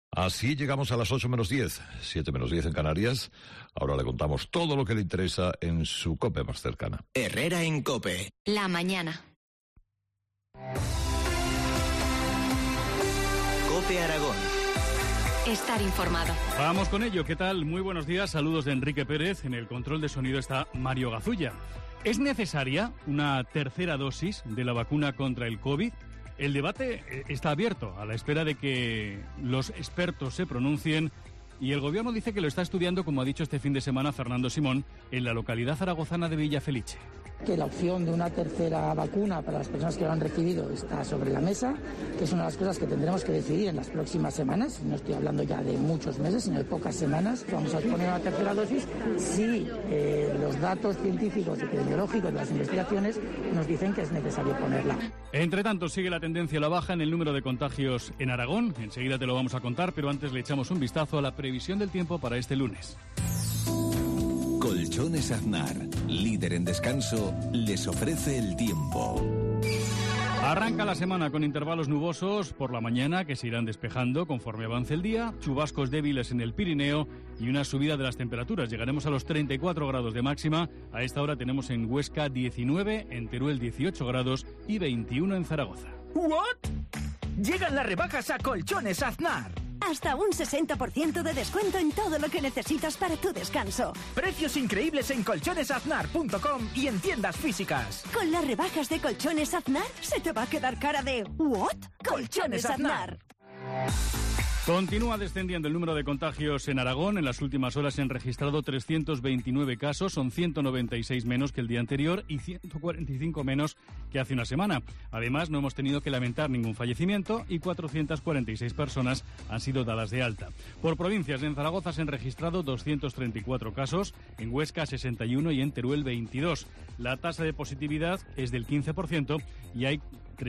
Así llegamos a las 8 menos 10, 7 menos 10 en Canarias. Ahora le contamos todo lo que le interesa en su COPE más cercana. Herrera en COPE. La mañana. COPE Aragón. Estar informado. Vamos con ello. ¿Qué tal? Muy buenos días. Saludos de Enrique Pérez. En el control de sonido está Mario Gazulla. ¿Es necesaria una tercera dosis de la vacuna contra el COVID? El debate está abierto a la espera de que los expertos se pronuncien y el Gobierno dice que lo está estudiando, como ha dicho este fin de semana Fernando Simón, en la localidad zaragozana de Villafelice. Que la opción de una tercera vacuna para las personas que lo han recibido está sobre la mesa, que es una de las cosas que tendremos que decidir en las próximas semanas. No estoy hablando ya de muchos meses, sino de pocas semanas. Vamos a poner una tercera dosis si los datos científicos y epidemiológicos de las investigaciones nos dicen que es necesario ponerla. Entre tanto, sigue la tendencia a la baja en el número de contagios en Aragón. Enseguida te lo vamos a contar, pero antes le echamos un vistazo a la previsión del tiempo para este lunes. Colchones Aznar, líder en descanso, les ofrece el tiempo. Arranca la semana con intervalos nubosos por la mañana que se irán despejando conforme avance el día, chubascos débiles en el Pirineo y una subida de las temperaturas. Llegaremos a los 34 grados de máxima. A esta hora tenemos en Huesca 19, en Teruel 18 grados y 21 en Zaragoza. ¿What? Llegan las rebajas a Colchones Aznar. Hasta un 60% de descuento en todo lo que necesitas para tu descanso. Precios increíbles en colchonesaznar.com y en tiendas físicas. Con las rebajas de Colchones Aznar, se te va a quedar cara de ¿what? Colchones Aznar. Continúa descendiendo el número de contagios en Aragón. En las últimas horas se han registrado 329 casos, son 196 menos que el día anterior y 145 menos que hace una semana. Además, no hemos tenido que lamentar ningún fallecimiento y 446 personas han sido dadas de alta. Por provincias, en Zaragoza se han registrado 234 casos, en Huesca 61 y en Teruel 22. La tasa de positividad es del 15% y hay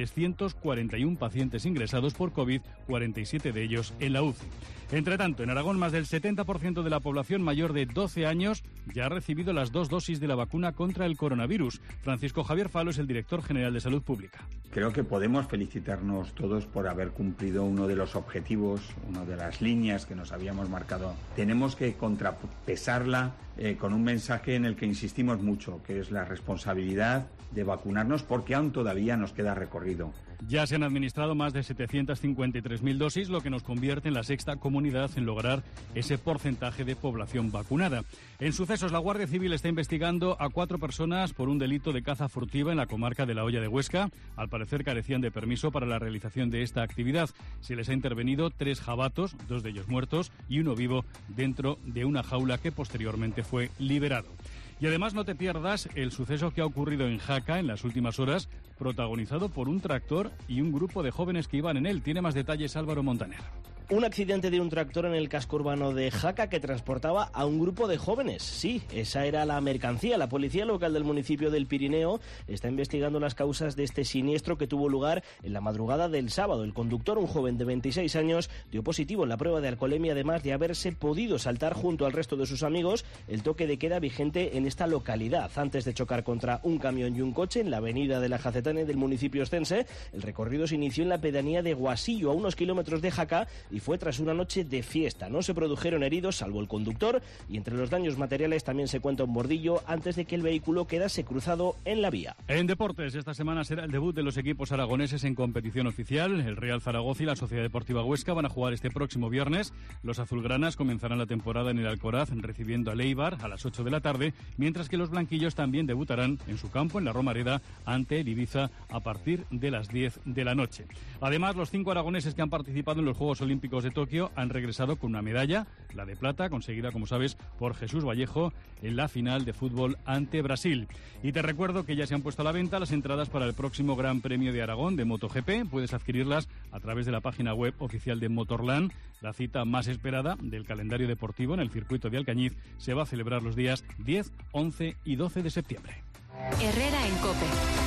341 pacientes ingresados por COVID, 47 de ellos en la UCI. Entre tanto, en Aragón, más del 70% de la población mayor de 12 años ya ha recibido las 2 dosis de la vacuna contra el coronavirus. Francisco Javier Falo es el director general de Salud Pública. Creo que podemos felicitarnos todos por haber cumplido uno de los objetivos, una de las líneas que nos habíamos marcado. Tenemos que contrapesarla con un mensaje en el que insistimos mucho, que es la responsabilidad de vacunarnos porque aún todavía nos queda recorrido. Ya se han administrado más de 753.000 dosis, lo que nos convierte en la sexta comunidad en lograr ese porcentaje de población vacunada. En sucesos, la Guardia Civil está investigando a 4 personas por un delito de caza furtiva en la comarca de La Hoya de Huesca. Al parecer carecían de permiso para la realización de esta actividad. Se les ha intervenido 3 jabatos, 2 de ellos muertos y 1 vivo dentro de una jaula que posteriormente fue liberado. Y además no te pierdas el suceso que ha ocurrido en Jaca en las últimas horas, protagonizado por un tractor y un grupo de jóvenes que iban en él. Tiene más detalles Álvaro Montaner. Un accidente de un tractor en el casco urbano de Jaca que transportaba a un grupo de jóvenes. Sí, esa era la mercancía. La policía local del municipio del Pirineo está investigando las causas de este siniestro que tuvo lugar en la madrugada del sábado. El conductor, un joven de 26 años, dio positivo en la prueba de alcoholemia, además de haberse podido saltar junto al resto de sus amigos el toque de queda vigente en esta localidad. Antes de chocar contra un camión y un coche en la avenida de la Jacetane del municipio ostense, el recorrido se inició en la pedanía de Guasillo, a unos kilómetros de Jaca, y fue tras una noche de fiesta. No se produjeron heridos, salvo el conductor, y entre los daños materiales también se cuenta un bordillo antes de que el vehículo quedase cruzado en la vía. En deportes, esta semana será el debut de los equipos aragoneses en competición oficial. El Real Zaragoza y la Sociedad Deportiva Huesca van a jugar este próximo viernes. Los azulgranas comenzarán la temporada en el Alcoraz recibiendo al Eibar a las 8 de la tarde, mientras que los blanquillos también debutarán en su campo en la Romareda ante el Ibiza a partir de las 10 de la noche. Además, los 5 aragoneses que han participado en los Juegos Olímpicos de Tokio han regresado con una medalla, la de plata, conseguida, como sabes, por Jesús Vallejo en la final de fútbol ante Brasil. Y te recuerdo que ya se han puesto a la venta las entradas para el próximo Gran Premio de Aragón de MotoGP. Puedes adquirirlas a través de la página web oficial de Motorland. La cita más esperada del calendario deportivo en el circuito de Alcañiz se va a celebrar los días 10, 11 y 12 de septiembre. Herrera en COPE.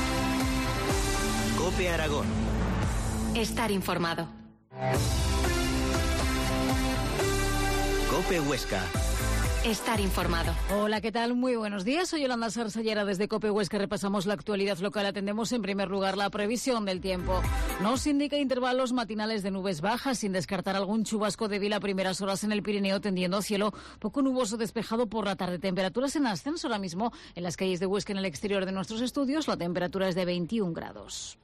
COPE Aragón. Estar informado. COPE Huesca. Estar informado. Hola, ¿qué tal? Muy buenos días. Soy Yolanda Sarsellera desde COPE Huesca. Repasamos la actualidad local. Atendemos en primer lugar la previsión del tiempo. Nos indica intervalos matinales de nubes bajas, sin descartar algún chubasco débil a primeras horas en el Pirineo, tendiendo a cielo poco nuboso despejado por la tarde. Temperaturas en ascenso ahora mismo en las calles de Huesca, en el exterior de nuestros estudios. La temperatura es de 21 grados.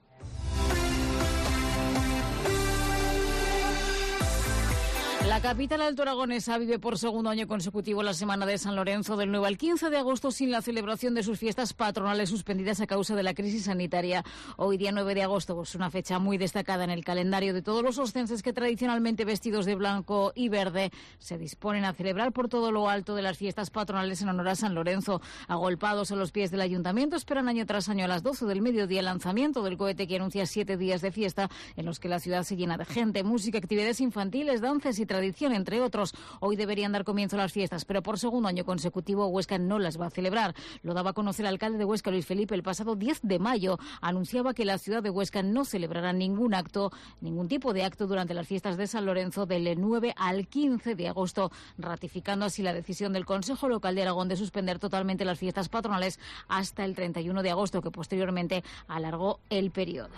La capital altoaragonesa vive por segundo año consecutivo la Semana de San Lorenzo del 9 al 15 de agosto sin la celebración de sus fiestas patronales suspendidas a causa de la crisis sanitaria. Hoy, día 9 de agosto, es una fecha muy destacada en el calendario de todos los oscenses que, tradicionalmente vestidos de blanco y verde, se disponen a celebrar por todo lo alto de las fiestas patronales en honor a San Lorenzo. Agolpados a los pies del ayuntamiento, esperan año tras año a las 12 del mediodía el lanzamiento del cohete que anuncia 7 días de fiesta en los que la ciudad se llena de gente, música, actividades infantiles, danzas y tradición, entre otros. Hoy deberían dar comienzo las fiestas, pero por segundo año consecutivo Huesca no las va a celebrar. Lo daba a conocer el alcalde de Huesca, Luis Felipe, el pasado 10 de mayo. Anunciaba que la ciudad de Huesca no celebrará ningún tipo de acto durante las fiestas de San Lorenzo del 9 al 15 de agosto, ratificando así la decisión del Consejo Local de Aragón de suspender totalmente las fiestas patronales hasta el 31 de agosto, que posteriormente alargó el periodo.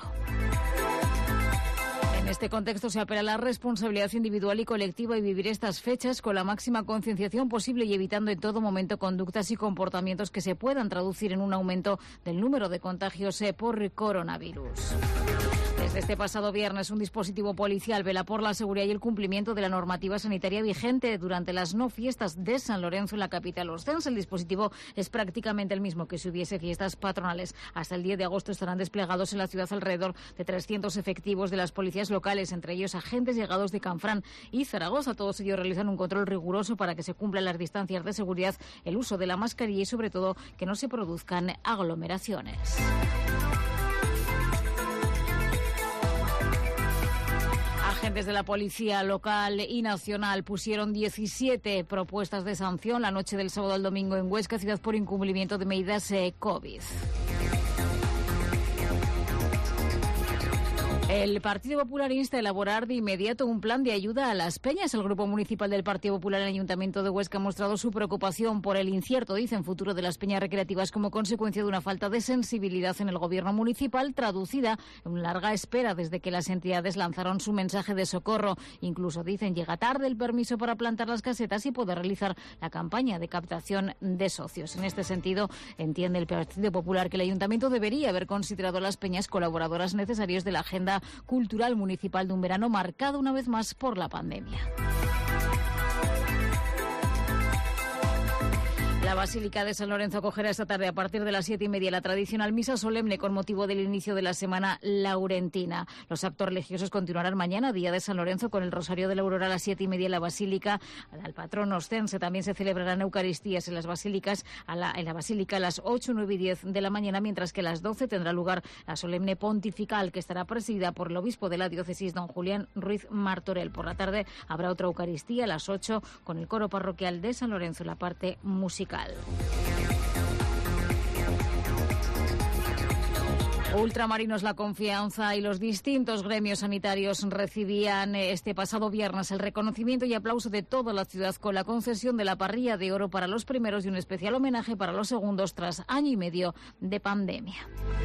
En este contexto se apela a la responsabilidad individual y colectiva y vivir estas fechas con la máxima concienciación posible y evitando en todo momento conductas y comportamientos que se puedan traducir en un aumento del número de contagios por coronavirus. Desde este pasado viernes, un dispositivo policial vela por la seguridad y el cumplimiento de la normativa sanitaria vigente durante las no fiestas de San Lorenzo en la capital oscense. El dispositivo es prácticamente el mismo que si hubiese fiestas patronales. Hasta el 10 de agosto estarán desplegados en la ciudad alrededor de 300 efectivos de las policías locales, entre ellos agentes llegados de Canfrán y Zaragoza. Todos ellos realizan un control riguroso para que se cumplan las distancias de seguridad, el uso de la mascarilla y, sobre todo, que no se produzcan aglomeraciones. Agentes de la policía local y nacional pusieron 17 propuestas de sanción la noche del sábado al domingo en Huesca, ciudad, por incumplimiento de medidas COVID. El Partido Popular insta a elaborar de inmediato un plan de ayuda a las peñas. El Grupo Municipal del Partido Popular en el Ayuntamiento de Huesca ha mostrado su preocupación por el incierto, dicen, futuro de las peñas recreativas como consecuencia de una falta de sensibilidad en el gobierno municipal, traducida en una larga espera desde que las entidades lanzaron su mensaje de socorro. Incluso, dicen, llega tarde el permiso para plantar las casetas y poder realizar la campaña de captación de socios. En este sentido, entiende el Partido Popular que el Ayuntamiento debería haber considerado a las peñas colaboradoras necesarias de la agenda cultural municipal de un verano marcado una vez más por la pandemia. La Basílica de San Lorenzo acogerá esta tarde a partir de las 7:30 la tradicional misa solemne con motivo del inicio de la Semana Laurentina. Los actos religiosos continuarán mañana, día de San Lorenzo, con el Rosario de la Aurora a las 7:30 en la Basílica. Al patrón oscense también se celebrarán Eucaristías en las basílicas, en la Basílica a las 8, 9 y 10 de la mañana, mientras que a las 12 tendrá lugar la solemne pontifical, que estará presidida por el obispo de la diócesis, don Julián Ruiz Martorell. Por la tarde habrá otra Eucaristía a las 8 con el coro parroquial de San Lorenzo en la parte musical. Ultramarinos La Confianza y los distintos gremios sanitarios recibían este pasado viernes el reconocimiento y aplauso de toda la ciudad con la concesión de la parrilla de oro para los primeros y un especial homenaje para los segundos tras año y medio de pandemia.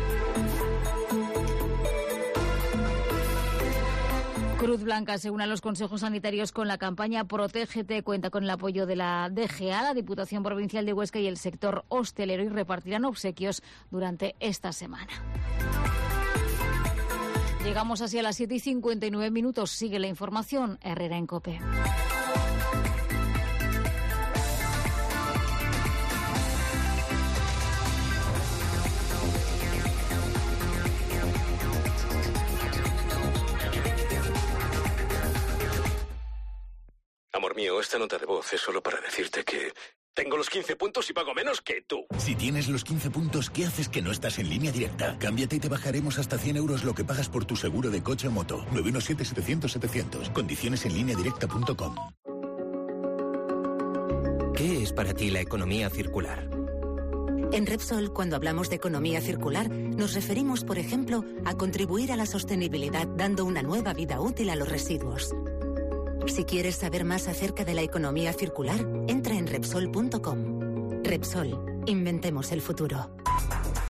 Cruz Blanca se une a los consejos sanitarios con la campaña Protégete. Cuenta con el apoyo de la DGA, la Diputación Provincial de Huesca y el sector hostelero, y repartirán obsequios durante esta semana. Llegamos así a las 7:59. Sigue la información. Herrera en COPE. Amor mío, esta nota de voz es solo para decirte que tengo los 15 puntos y pago menos que tú. Si tienes los 15 puntos, ¿qué haces que no estás en Línea Directa? Cámbiate y te bajaremos hasta 100 euros lo que pagas por tu seguro de coche o moto. 917-700-700. Condiciones en lineadirecta.com. ¿Qué es para ti la economía circular? En Repsol, cuando hablamos de economía circular, nos referimos, por ejemplo, a contribuir a la sostenibilidad dando una nueva vida útil a los residuos. Si quieres saber más acerca de la economía circular, entra en Repsol.com. Repsol, inventemos el futuro.